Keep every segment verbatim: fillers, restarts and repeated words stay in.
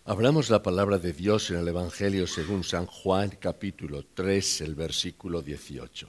Abramos la palabra de Dios en el Evangelio según San Juan, capítulo tres, el versículo dieciocho.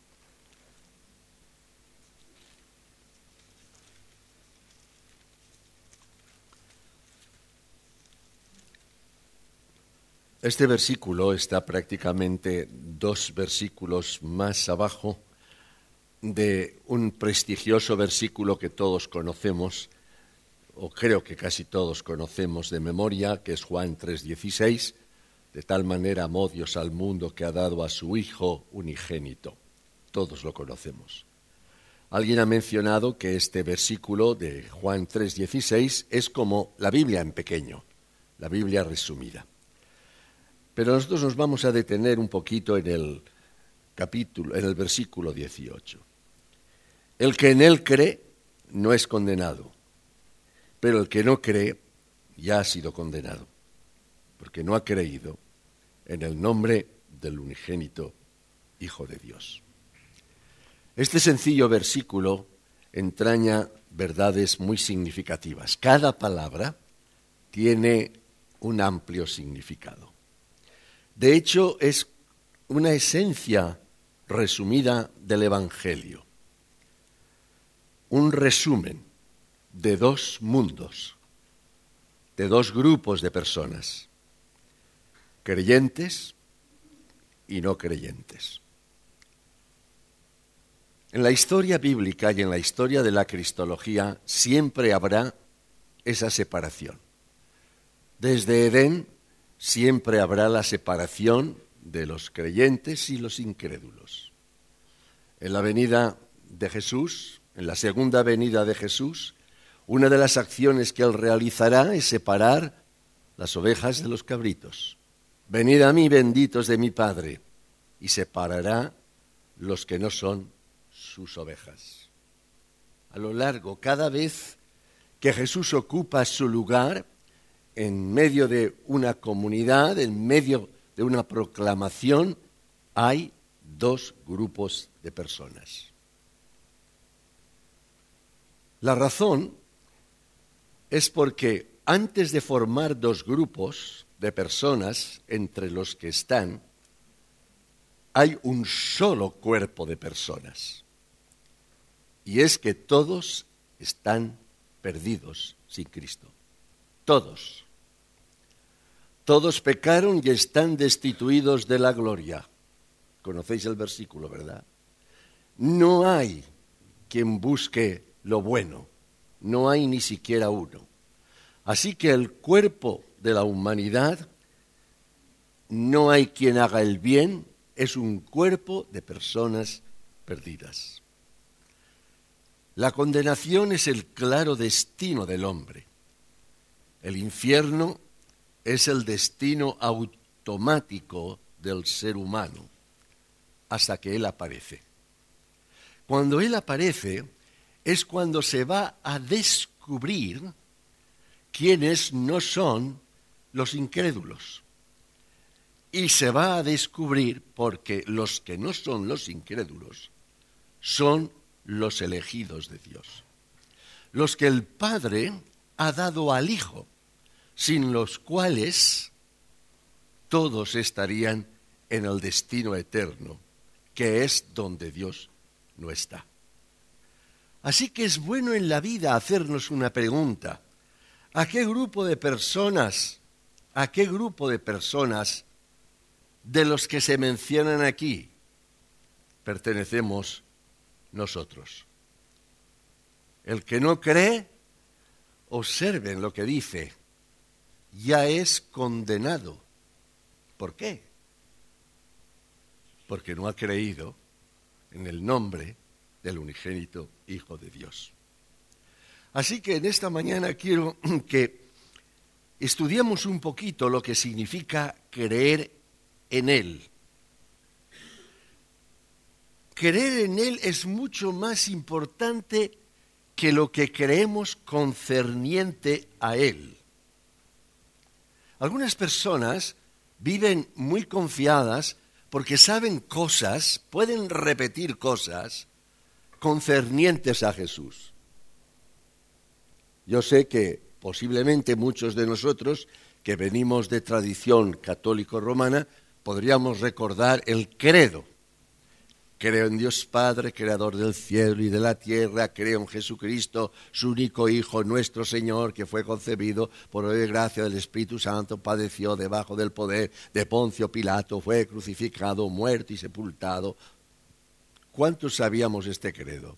Este versículo está prácticamente dos versículos más abajo de un prestigioso versículo que todos conocemos, o creo que casi todos conocemos de memoria, que es Juan tres dieciséis, de tal manera amó Dios al mundo que ha dado a su Hijo unigénito. Todos lo conocemos. Alguien ha mencionado que este versículo de Juan tres dieciséis es como la Biblia en pequeño, la Biblia resumida. Pero nosotros nos vamos a detener un poquito en el capítulo, en el versículo dieciocho. El que en él cree no es condenado, pero el que no cree ya ha sido condenado, porque no ha creído en el nombre del unigénito Hijo de Dios. Este sencillo versículo entraña verdades muy significativas. Cada palabra tiene un amplio significado. De hecho, es una esencia resumida del Evangelio, un resumen de dos mundos, de dos grupos de personas, creyentes y no creyentes. En la historia bíblica y en la historia de la cristología siempre habrá esa separación. Desde Edén siempre habrá la separación de los creyentes y los incrédulos. En la venida de Jesús, en la segunda venida de Jesús, una de las acciones que Él realizará es separar las ovejas de los cabritos. Venid a mí, benditos de mi Padre, y separará los que no son sus ovejas. A lo largo, cada vez que Jesús ocupa su lugar, en medio de una comunidad, en medio de una proclamación, hay dos grupos de personas. La razón es porque antes de formar dos grupos de personas entre los que están, hay un solo cuerpo de personas. Y es que todos están perdidos sin Cristo. Todos. Todos pecaron y están destituidos de la gloria. Conocéis el versículo, ¿verdad? No hay quien busque lo bueno. No hay ni siquiera uno. Así que el cuerpo de la humanidad, no hay quien haga el bien, es un cuerpo de personas perdidas. La condenación es el claro destino del hombre. El infierno es el destino automático del ser humano hasta que Él aparece. Cuando Él aparece es cuando se va a descubrir quiénes no son los incrédulos. Y se va a descubrir porque los que no son los incrédulos son los elegidos de Dios. Los que el Padre ha dado al Hijo, sin los cuales todos estarían en el destino eterno, que es donde Dios no está. Así que es bueno en la vida hacernos una pregunta. ¿A qué grupo de personas, a qué grupo de personas de los que se mencionan aquí pertenecemos nosotros? El que no cree, observen lo que dice, ya es condenado. ¿Por qué? Porque no ha creído en el nombre del unigénito Hijo de Dios. Así que en esta mañana quiero que estudiemos un poquito lo que significa creer en Él. Creer en Él es mucho más importante que lo que creemos concerniente a Él. Algunas personas viven muy confiadas porque saben cosas, pueden repetir cosas concernientes a Jesús. Yo sé que posiblemente muchos de nosotros que venimos de tradición católico-romana podríamos recordar el credo. Creo en Dios Padre, creador del cielo y de la tierra. Creo en Jesucristo, su único Hijo, nuestro Señor, que fue concebido por obra y gracia del Espíritu Santo, padeció debajo del poder de Poncio Pilato, fue crucificado, muerto y sepultado. ¿Cuántos sabíamos este credo?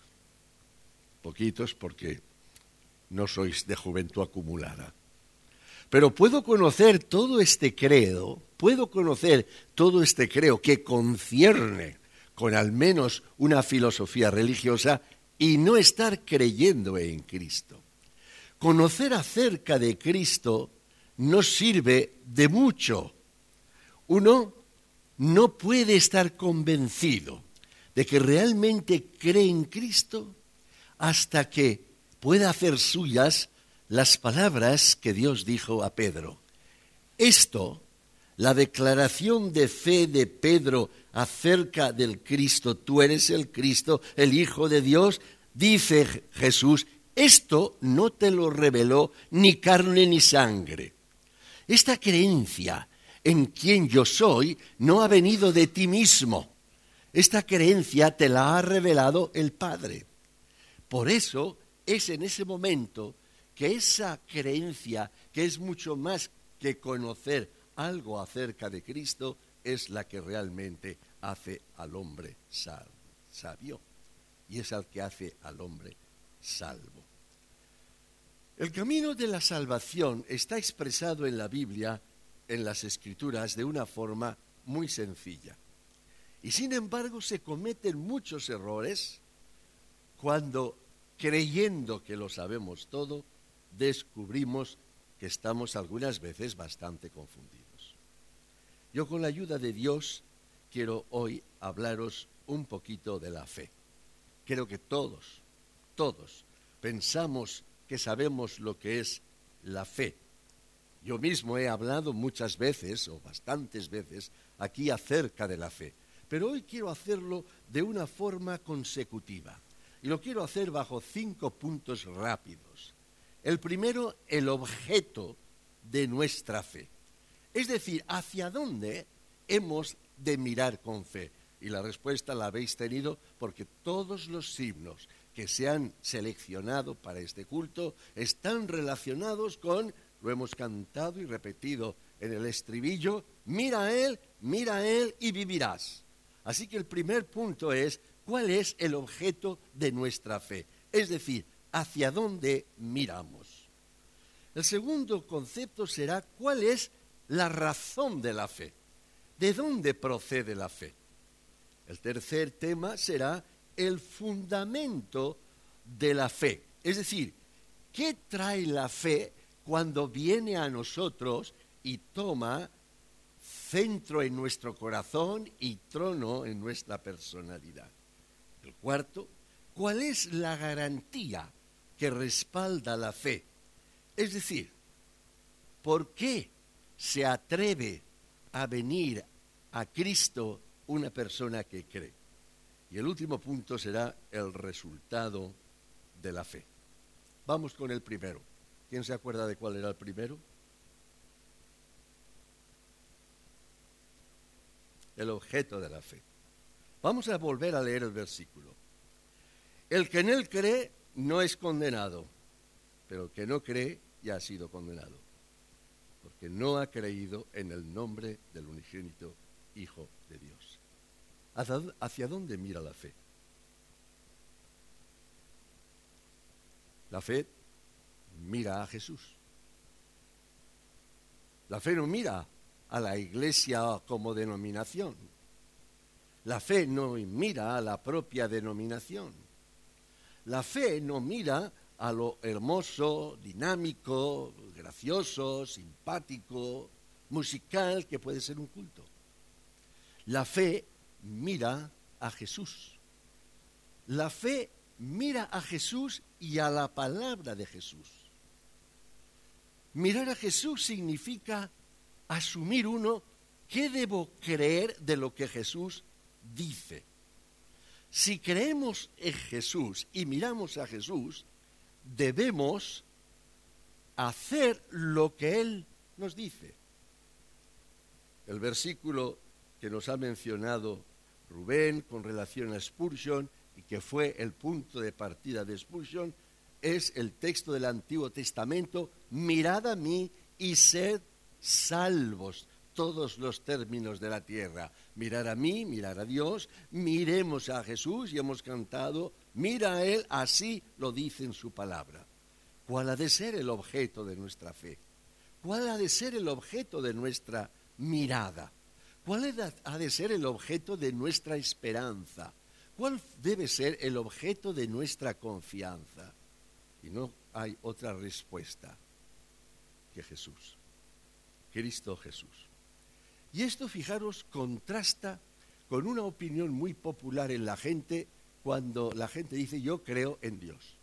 Poquitos, porque no sois de juventud acumulada. Pero puedo conocer todo este credo, puedo conocer todo este credo que concierne con al menos una filosofía religiosa y no estar creyendo en Cristo. Conocer acerca de Cristo nos sirve de mucho. Uno no puede estar convencido de que realmente cree en Cristo hasta que pueda hacer suyas las palabras que Dios dijo a Pedro. Esto, la declaración de fe de Pedro acerca del Cristo, tú eres el Cristo, el Hijo de Dios, dice Jesús, esto no te lo reveló ni carne ni sangre. Esta creencia en quien yo soy no ha venido de ti mismo. Esta creencia te la ha revelado el Padre. Por eso es en ese momento que esa creencia, que es mucho más que conocer algo acerca de Cristo, es la que realmente hace al hombre sabio y es el que hace al hombre salvo. El camino de la salvación está expresado en la Biblia, en las Escrituras, de una forma muy sencilla. Y sin embargo se cometen muchos errores cuando, creyendo que lo sabemos todo, descubrimos que estamos algunas veces bastante confundidos. Yo, con la ayuda de Dios, quiero hoy hablaros un poquito de la fe. Creo que todos, todos pensamos que sabemos lo que es la fe. Yo mismo he hablado muchas veces, o bastantes veces, aquí acerca de la fe. Pero hoy quiero hacerlo de una forma consecutiva. Y lo quiero hacer bajo cinco puntos rápidos. El primero, el objeto de nuestra fe. Es decir, ¿hacia dónde hemos de mirar con fe? Y la respuesta la habéis tenido porque todos los himnos que se han seleccionado para este culto están relacionados con, lo hemos cantado y repetido en el estribillo, mira a Él, mira a Él y vivirás. Así que el primer punto es, ¿cuál es el objeto de nuestra fe? Es decir, ¿hacia dónde miramos? El segundo concepto será, ¿cuál es la razón de la fe? ¿De dónde procede la fe? El tercer tema será el fundamento de la fe. Es decir, ¿qué trae la fe cuando viene a nosotros y toma centro en nuestro corazón y trono en nuestra personalidad? El cuarto, ¿cuál es la garantía que respalda la fe? Es decir, ¿por qué se atreve a venir a Cristo una persona que cree? Y el último punto será el resultado de la fe. Vamos con el primero. ¿Quién se acuerda de cuál era el primero? El objeto de la fe. Vamos a volver a leer el versículo. El que en él cree no es condenado, pero el que no cree ya ha sido condenado, porque no ha creído en el nombre del unigénito Hijo de Dios. ¿Hacia dónde mira la fe? La fe mira a Jesús. La fe no mira a la Iglesia como denominación. La fe no mira a la propia denominación. La fe no mira a lo hermoso, dinámico, gracioso, simpático, musical que puede ser un culto. La fe mira a Jesús. La fe mira a Jesús y a la palabra de Jesús. Mirar a Jesús significa asumir uno qué debo creer de lo que Jesús dice. Si creemos en Jesús y miramos a Jesús, debemos hacer lo que Él nos dice. El versículo que nos ha mencionado Rubén con relación a Spurgeon y que fue el punto de partida de Spurgeon es el texto del Antiguo Testamento: mirad a mí y sed salvos todos los términos de la tierra. Mirar a mí, mirar a Dios, miremos a Jesús, y hemos cantado, mira a Él, así lo dice en su palabra. ¿Cuál ha de ser el objeto de nuestra fe? ¿Cuál ha de ser el objeto de nuestra mirada? ¿Cuál ha de ser el objeto de nuestra esperanza? ¿Cuál debe ser el objeto de nuestra confianza? Y no hay otra respuesta que Jesús, Cristo Jesús. Y esto, fijaros, contrasta con una opinión muy popular en la gente cuando la gente dice yo creo en Dios.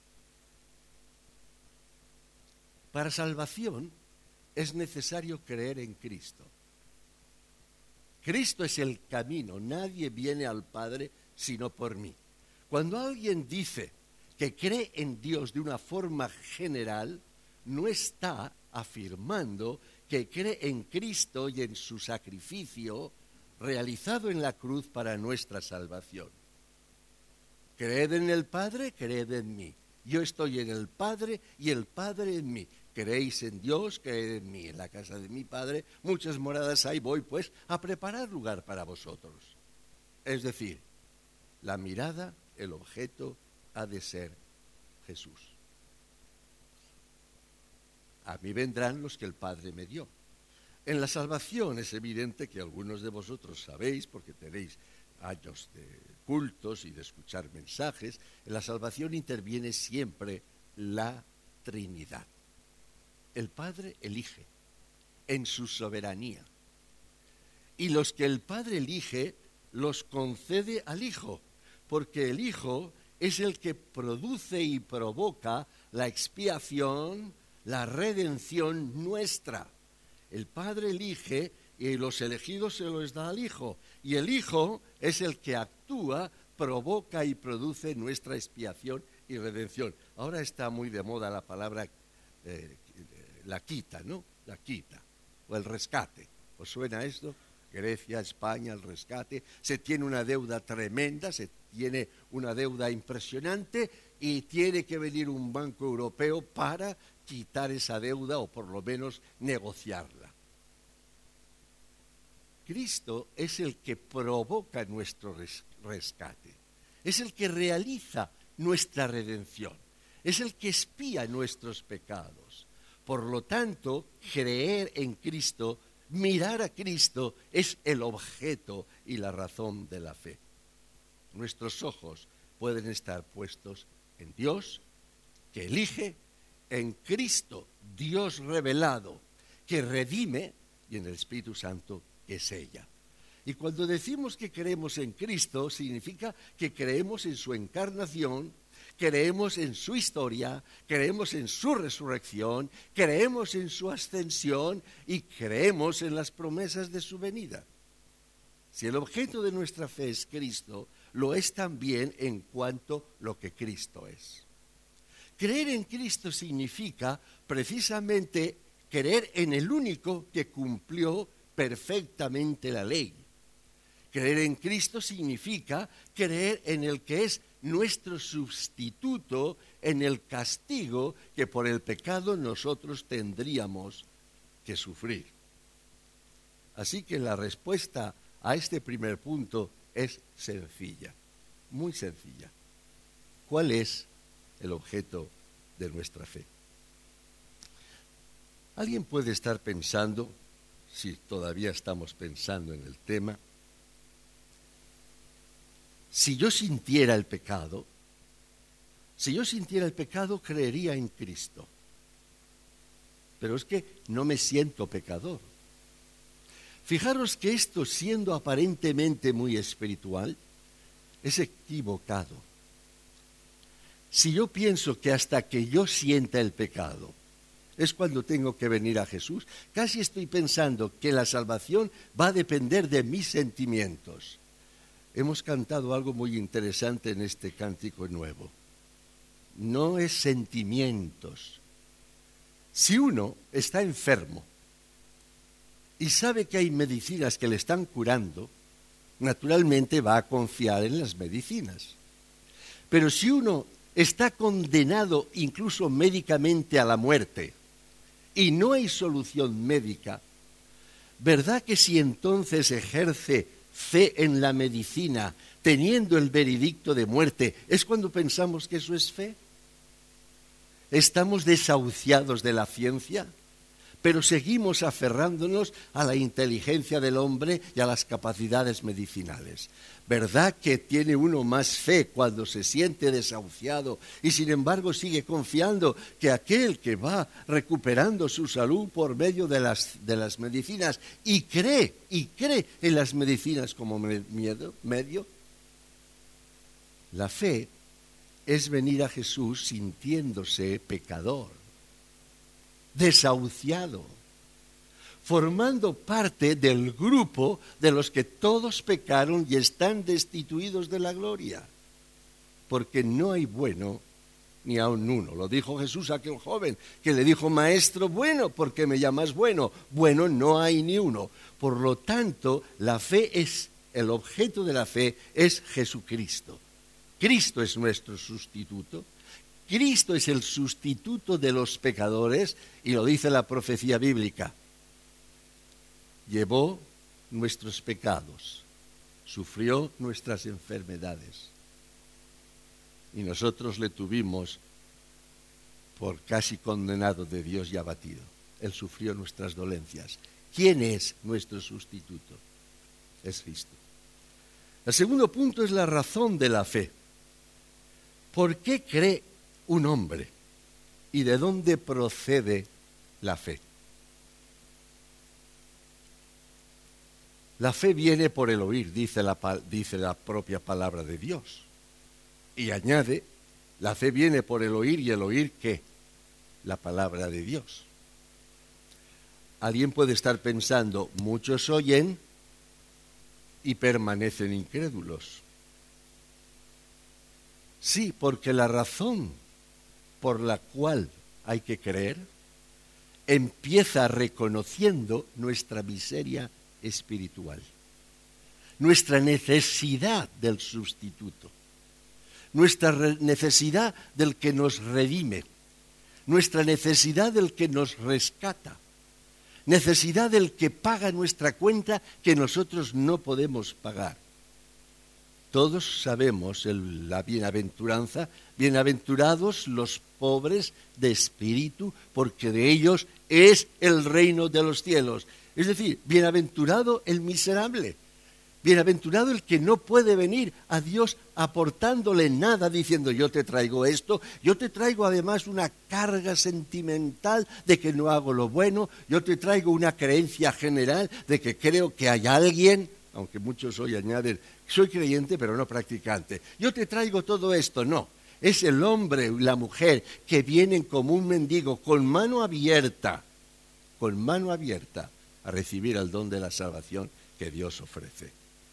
Para salvación es necesario creer en Cristo. Cristo es el camino, nadie viene al Padre sino por mí. Cuando alguien dice que cree en Dios de una forma general, no está afirmando que cree en Cristo y en su sacrificio realizado en la cruz para nuestra salvación. Creed en el Padre, creed en mí. Yo estoy en el Padre y el Padre en mí. Creéis en Dios, creed en mí. En la casa de mi Padre muchas moradas hay, voy pues a preparar lugar para vosotros. Es decir, la mirada, el objeto, ha de ser Jesús. A mí vendrán los que el Padre me dio. En la salvación es evidente que algunos de vosotros sabéis, porque tenéis años de cultos y de escuchar mensajes, en la salvación interviene siempre la Trinidad. El Padre elige en su soberanía. Y los que el Padre elige, los concede al Hijo, porque el Hijo es el que produce y provoca la expiación, la redención nuestra. El Padre elige y los elegidos se los da al Hijo. Y el Hijo es el que actúa, provoca y produce nuestra expiación y redención. Ahora está muy de moda la palabra eh, la quita, ¿no? La quita, o el rescate. ¿Os suena esto? Grecia, España, el rescate. Se tiene una deuda tremenda, se tiene una deuda impresionante y tiene que venir un banco europeo para quitar esa deuda o por lo menos negociarla. Cristo es el que provoca nuestro rescate, es el que realiza nuestra redención, es el que expía nuestros pecados. Por lo tanto, creer en Cristo, mirar a Cristo, es el objeto y la razón de la fe. Nuestros ojos pueden estar puestos en Dios, que elige, en Cristo, Dios revelado, que redime, y en el Espíritu Santo, que sella. Y cuando decimos que creemos en Cristo, significa que creemos en su encarnación, creemos en su historia, creemos en su resurrección, creemos en su ascensión y creemos en las promesas de su venida. Si el objeto de nuestra fe es Cristo, lo es también en cuanto lo que Cristo es. Creer en Cristo significa precisamente creer en el único que cumplió perfectamente la ley. Creer en Cristo significa creer en el que es nuestro sustituto en el castigo que por el pecado nosotros tendríamos que sufrir. Así que la respuesta a este primer punto es sencilla, muy sencilla. ¿Cuál es el objeto de nuestra fe? Alguien puede estar pensando, si todavía estamos pensando en el tema, si yo sintiera el pecado, si yo sintiera el pecado, creería en Cristo. Pero es que no me siento pecador. Fijaros que esto, siendo aparentemente muy espiritual, es equivocado. Si yo pienso que hasta que yo sienta el pecado es cuando tengo que venir a Jesús, casi estoy pensando que la salvación va a depender de mis sentimientos. Hemos cantado algo muy interesante en este cántico nuevo. No es sentimientos, Si uno está enfermo y sabe que hay medicinas que le están curando, naturalmente va a confiar en las medicinas. Pero si uno está condenado incluso médicamente a la muerte y no hay solución médica, ¿verdad que si entonces ejerce fe en la medicina, teniendo el veredicto de muerte, es cuando pensamos que eso es fe? ¿Estamos desahuciados de la ciencia? Pero seguimos aferrándonos a la inteligencia del hombre y a las capacidades medicinales. ¿Verdad que tiene uno más fe cuando se siente desahuciado y sin embargo sigue confiando que aquel que va recuperando su salud por medio de las, de las medicinas y cree, y cree en las medicinas como miedo, medio? La fe es venir a Jesús sintiéndose pecador, desahuciado, formando parte del grupo de los que todos pecaron y están destituidos de la gloria, porque no hay bueno ni aun uno. Lo dijo Jesús a aquel joven que le dijo: maestro bueno, ¿por qué me llamas bueno? Bueno no hay ni uno. Por lo tanto, la fe es, el objeto de la fe es Jesucristo. Cristo es nuestro sustituto. Cristo es el sustituto de los pecadores, y lo dice la profecía bíblica. Llevó nuestros pecados, sufrió nuestras enfermedades, y nosotros le tuvimos por casi condenado de Dios y abatido. Él sufrió nuestras dolencias. ¿Quién es nuestro sustituto? Es Cristo. El segundo punto es la razón de la fe. ¿Por qué cree un hombre? ¿Y de dónde procede la fe? La fe viene por el oír, dice la, dice la propia palabra de Dios. Y añade, la fe viene por el oír, y el oír, ¿qué? La palabra de Dios. Alguien puede estar pensando, muchos oyen y permanecen incrédulos. Sí, porque la razón por la cual hay que creer empieza reconociendo nuestra miseria espiritual, nuestra necesidad del sustituto, nuestra necesidad del que nos redime, nuestra necesidad del que nos rescata, necesidad del que paga nuestra cuenta que nosotros no podemos pagar. Todos sabemos el, la bienaventuranza, bienaventurados los pobres de espíritu, porque de ellos es el reino de los cielos. Es decir, bienaventurado el miserable, bienaventurado el que no puede venir a Dios aportándole nada, diciendo yo te traigo esto, yo te traigo además una carga sentimental de que no hago lo bueno, yo te traigo una creencia general de que creo que hay alguien, aunque muchos hoy añaden, soy creyente pero no practicante. Yo te traigo todo esto, no. Es el hombre y la mujer que vienen como un mendigo con mano abierta, con mano abierta a recibir el don de la salvación que Dios ofrece.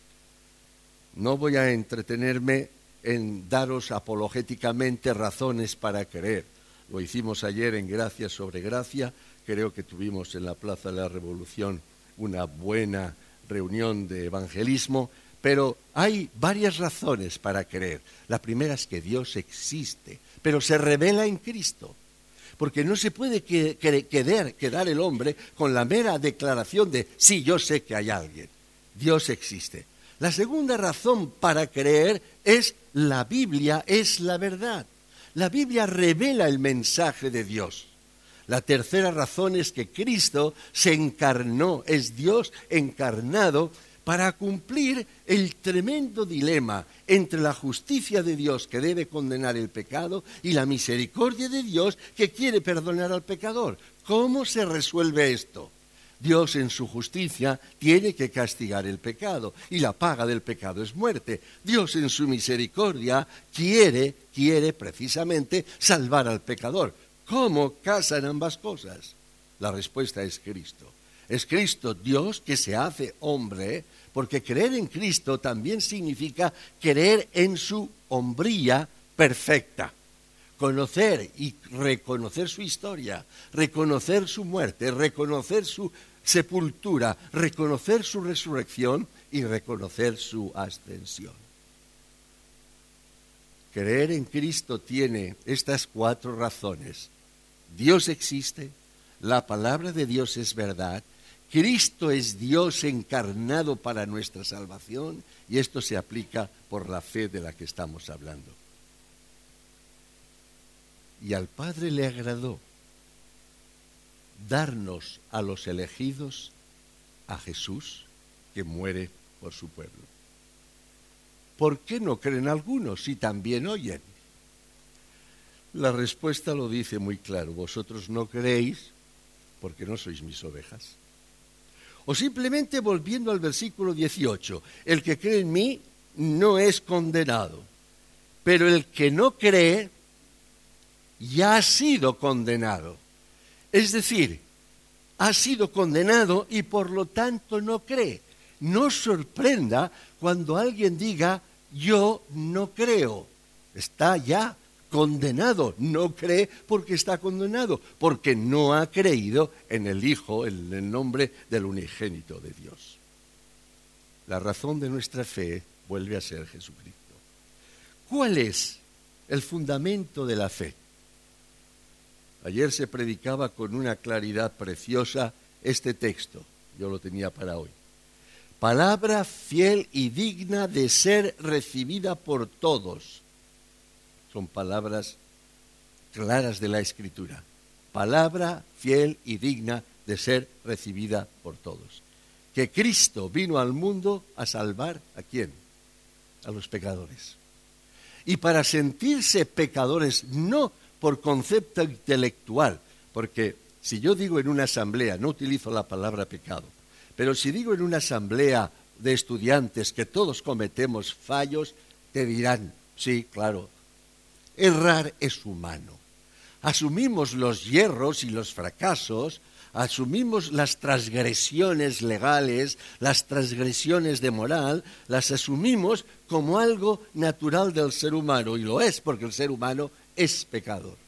No voy a entretenerme en daros apologéticamente razones para creer. Lo hicimos ayer en Gracia sobre Gracia. Creo que tuvimos en la Plaza de la Revolución una buena reunión de evangelismo, pero hay varias razones para creer. La primera es que Dios existe, pero se revela en Cristo, porque no se puede que, que, quedar, quedar el hombre con la mera declaración de sí, yo sé que hay alguien. Dios existe. La segunda razón para creer es la Biblia, es la verdad. La Biblia revela el mensaje de Dios. La tercera razón es que Cristo se encarnó, es Dios encarnado para cumplir el tremendo dilema entre la justicia de Dios que debe condenar el pecado y la misericordia de Dios que quiere perdonar al pecador. ¿Cómo se resuelve esto? Dios en su justicia tiene que castigar el pecado y la paga del pecado es muerte. Dios en su misericordia quiere, quiere precisamente salvar al pecador. ¿Cómo casan ambas cosas? La respuesta es Cristo. Es Cristo Dios que se hace hombre, porque creer en Cristo también significa creer en su hombría perfecta. conocer y reconocer su historia, reconocer su muerte, reconocer su sepultura, reconocer su resurrección y reconocer su ascensión. Creer en Cristo tiene estas cuatro razones. Dios existe, la palabra de Dios es verdad, Cristo es Dios encarnado para nuestra salvación y esto se aplica por la fe de la que estamos hablando. Y al Padre le agradó darnos a los elegidos a Jesús que muere por su pueblo. ¿Por qué no creen algunos si también oyen? La respuesta lo dice muy claro. Vosotros no creéis porque no sois mis ovejas. O simplemente volviendo al versículo dieciocho, el que cree en mí no es condenado, pero el que no cree ya ha sido condenado. Es decir, ha sido condenado y por lo tanto no cree. No sorprenda cuando alguien diga, yo no creo. Está ya condenado, no cree porque está condenado, porque no ha creído en el Hijo, en el nombre del unigénito de Dios. La razón de nuestra fe vuelve a ser Jesucristo. ¿Cuál es el fundamento de la fe? Ayer se predicaba con una claridad preciosa este texto, yo lo tenía para hoy. Palabra fiel y digna de ser recibida por todos. Son palabras claras de la Escritura. Palabra fiel y digna de ser recibida por todos. Que Cristo vino al mundo a salvar ¿a quién? A los pecadores. Y para sentirse pecadores, no por concepto intelectual, porque si yo digo en una asamblea, no utilizo la palabra pecado, pero si digo en una asamblea de estudiantes que todos cometemos fallos, te dirán, sí, claro, errar es humano. Asumimos los hierros y los fracasos, asumimos las transgresiones legales, las transgresiones de moral, las asumimos como algo natural del ser humano, y lo es porque el ser humano es pecador.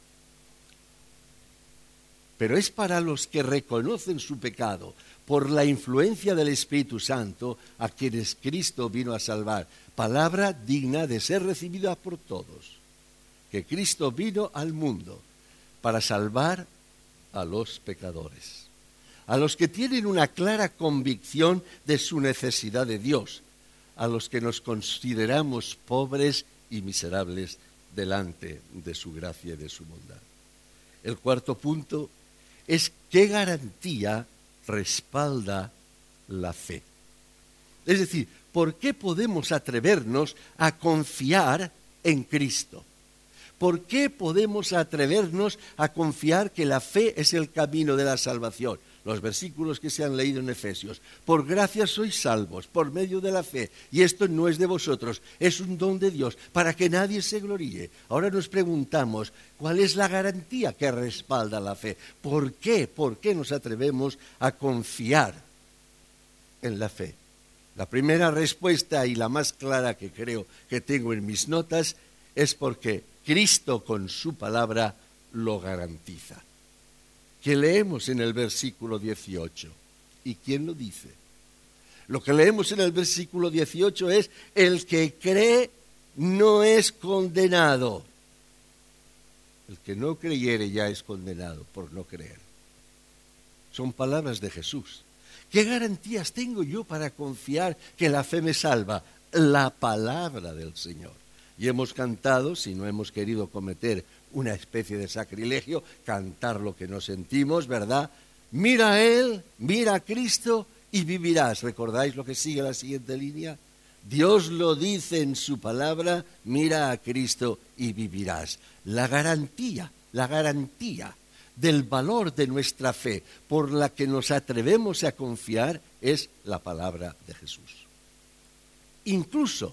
Pero es para los que reconocen su pecado por la influencia del Espíritu Santo a quienes Cristo vino a salvar. Palabra digna de ser recibida por todos. Que Cristo vino al mundo para salvar a los pecadores, a los que tienen una clara convicción de su necesidad de Dios, a los que nos consideramos pobres y miserables delante de su gracia y de su bondad. El cuarto punto es qué garantía respalda la fe. Es decir, ¿por qué podemos atrevernos a confiar en Cristo? ¿Por qué podemos atrevernos a confiar que la fe es el camino de la salvación? Los versículos que se han leído en Efesios. Por gracia sois salvos, por medio de la fe. Y esto no es de vosotros, es un don de Dios, para que nadie se gloríe. Ahora nos preguntamos, ¿cuál es la garantía que respalda la fe? ¿Por qué? ¿Por qué nos atrevemos a confiar en la fe? La primera respuesta y la más clara que creo que tengo en mis notas es porque Cristo con su palabra lo garantiza. Que leemos en el versículo dieciocho. ¿Y quién lo dice? Lo que leemos en el versículo dieciocho es, el que cree no es condenado. El que no creyere ya es condenado por no creer. Son palabras de Jesús. ¿Qué garantías tengo yo para confiar que la fe me salva? La palabra del Señor. Y hemos cantado, si no hemos querido cometer una especie de sacrilegio, cantar lo que no sentimos, ¿verdad? Mira a Él, mira a Cristo y vivirás. ¿Recordáis lo que sigue la siguiente línea? Dios lo dice en su palabra, mira a Cristo y vivirás. La garantía, la garantía del valor de nuestra fe por la que nos atrevemos a confiar es la palabra de Jesús. Incluso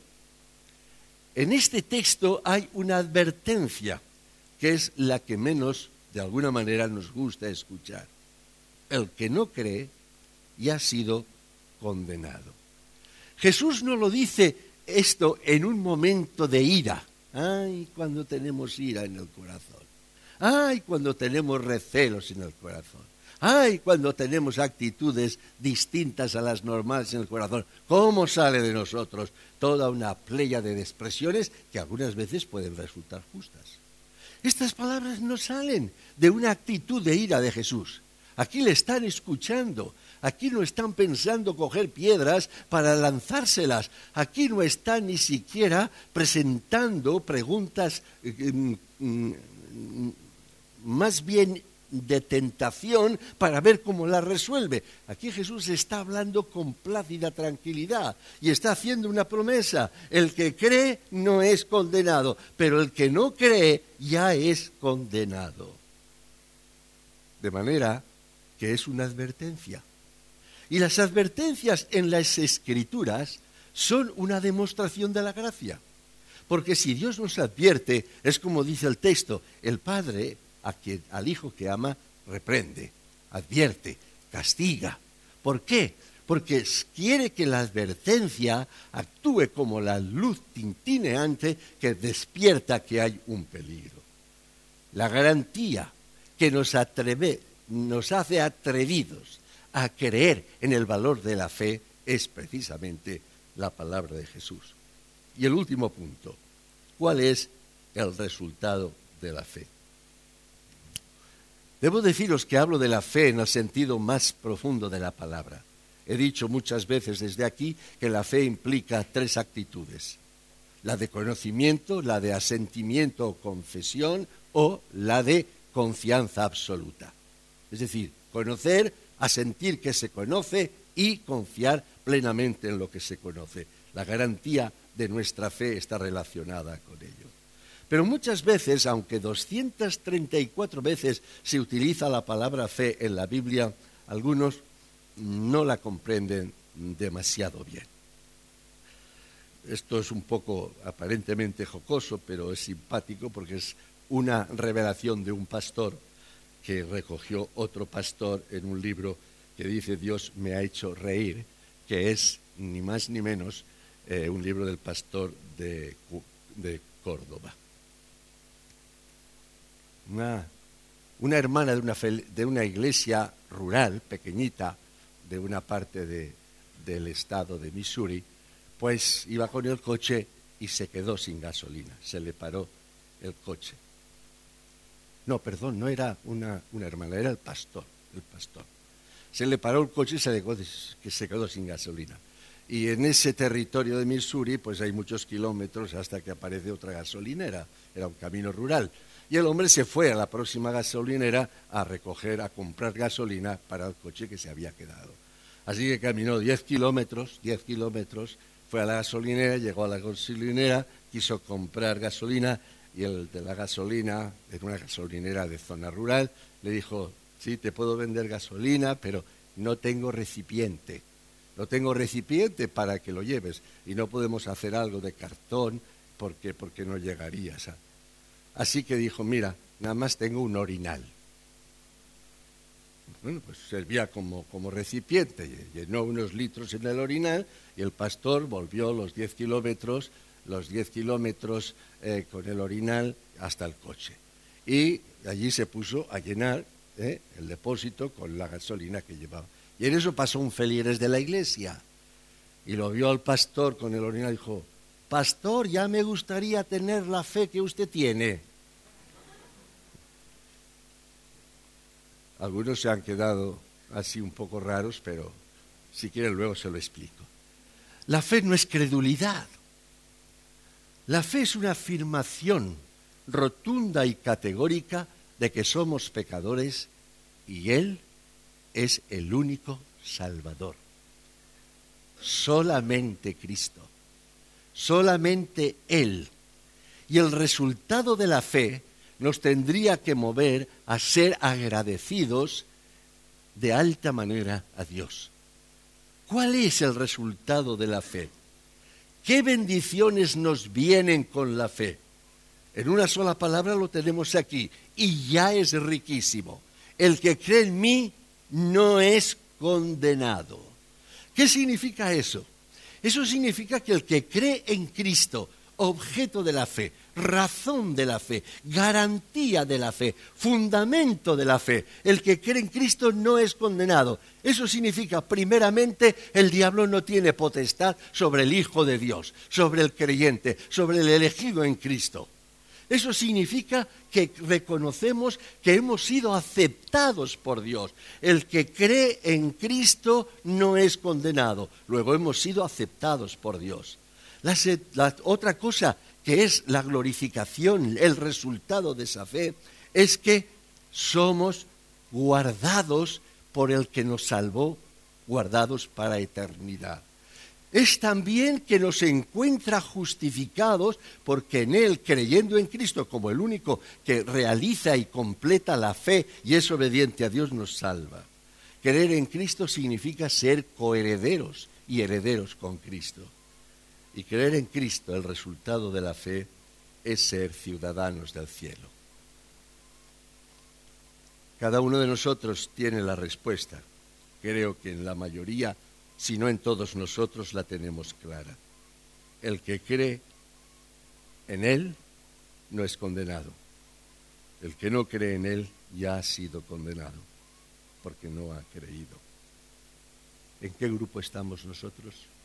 en este texto hay una advertencia que es la que menos, de alguna manera, nos gusta escuchar. El que no cree ya ha sido condenado. Jesús no lo dice esto en un momento de ira, Ay, cuando tenemos ira en el corazón. Ay, cuando tenemos recelos en el corazón. Ay, cuando tenemos actitudes distintas a las normales en el corazón. ¿Cómo sale de nosotros toda una pléyade de expresiones que algunas veces pueden resultar justas? Estas palabras no salen de una actitud de ira de Jesús. Aquí le están escuchando. Aquí no están pensando coger piedras para lanzárselas. Aquí no están ni siquiera presentando preguntas eh, eh, más bien de tentación para ver cómo la resuelve. Aquí Jesús está hablando con plácida tranquilidad y está haciendo una promesa. El que cree no es condenado, pero el que no cree ya es condenado. De manera que es una advertencia. Y las advertencias en las Escrituras son una demostración de la gracia. Porque si Dios nos advierte, es como dice el texto, el Padre a quien, al Hijo que ama, reprende, advierte, castiga. ¿Por qué? Porque quiere que la advertencia actúe como la luz tintineante que despierta que hay un peligro. La garantía que nos atreve, nos hace atrevidos a creer en el valor de la fe es precisamente la palabra de Jesús. Y el último punto, ¿cuál es el resultado de la fe? Debo deciros que hablo de la fe en el sentido más profundo de la palabra. He dicho muchas veces desde aquí que la fe implica tres actitudes: la de conocimiento, la de asentimiento o confesión, o la de confianza absoluta. Es decir, conocer, asentir que se conoce y confiar plenamente en lo que se conoce. La garantía de nuestra fe está relacionada con ello. Pero muchas veces, aunque doscientas treinta y cuatro veces se utiliza la palabra fe en la Biblia, algunos no la comprenden demasiado bien. Esto es un poco aparentemente jocoso, pero es simpático porque es una revelación de un pastor que recogió otro pastor en un libro que dice Dios me ha hecho reír, que es ni más ni menos eh, un libro del pastor de, de Córdoba. Una, una hermana de una, de una iglesia rural, pequeñita, de una parte de, del estado de Missouri, pues iba con el coche y se quedó sin gasolina, se le paró el coche. No, perdón, no era una, una hermana, era el pastor, el pastor. Se le paró el coche y se dejó, que se quedó sin gasolina. Y en ese territorio de Missouri, pues hay muchos kilómetros hasta que aparece otra gasolinera, era un camino rural. Y el hombre se fue a la próxima gasolinera a recoger, a comprar gasolina para el coche que se había quedado. Así que caminó diez kilómetros, diez kilómetros, fue a la gasolinera, llegó a la gasolinera, quiso comprar gasolina y el de la gasolina, en una gasolinera de zona rural, le dijo, sí, te puedo vender gasolina, pero no tengo recipiente. No tengo recipiente para que lo lleves y no podemos hacer algo de cartón porque, porque no llegarías a... Así que dijo, mira, nada más tengo un orinal. Bueno, pues servía como, como recipiente, llenó unos litros en el orinal y el pastor volvió los diez kilómetros, los diez kilómetros eh, con el orinal hasta el coche. Y allí se puso a llenar eh, el depósito con la gasolina que llevaba. Y en eso pasó un feligres de la iglesia y lo vio al pastor con el orinal y dijo, pastor, ya me gustaría tener la fe que usted tiene. Algunos se han quedado así un poco raros, pero si quieren luego se lo explico. La fe no es credulidad. La fe es una afirmación rotunda y categórica de que somos pecadores y Él es el único Salvador. Solamente Cristo. Solamente Él. Y el resultado de la fe nos tendría que mover a ser agradecidos de alta manera a Dios. ¿Cuál es el resultado de la fe? ¿Qué bendiciones nos vienen con la fe? En una sola palabra lo tenemos aquí, y ya es riquísimo. El que cree en mí no es condenado. ¿Qué significa eso? Eso significa que el que cree en Cristo, objeto de la fe, razón de la fe, garantía de la fe, fundamento de la fe. El que cree en Cristo no es condenado. Eso significa, primeramente, el diablo no tiene potestad sobre el Hijo de Dios, sobre el creyente, sobre el elegido en Cristo. Eso significa que reconocemos que hemos sido aceptados por Dios. El que cree en Cristo no es condenado. Luego hemos sido aceptados por Dios. La, la otra cosa que es la glorificación, el resultado de esa fe, es que somos guardados por el que nos salvó, guardados para eternidad. Es también que nos encuentra justificados porque en Él, creyendo en Cristo como el único que realiza y completa la fe y es obediente a Dios, nos salva. Creer en Cristo significa ser coherederos y herederos con Cristo. Y creer en Cristo, el resultado de la fe, es ser ciudadanos del cielo. Cada uno de nosotros tiene la respuesta. Creo que en la mayoría, si no en todos nosotros, la tenemos clara. El que cree en Él no es condenado. El que no cree en Él ya ha sido condenado, porque no ha creído. ¿En qué grupo estamos nosotros?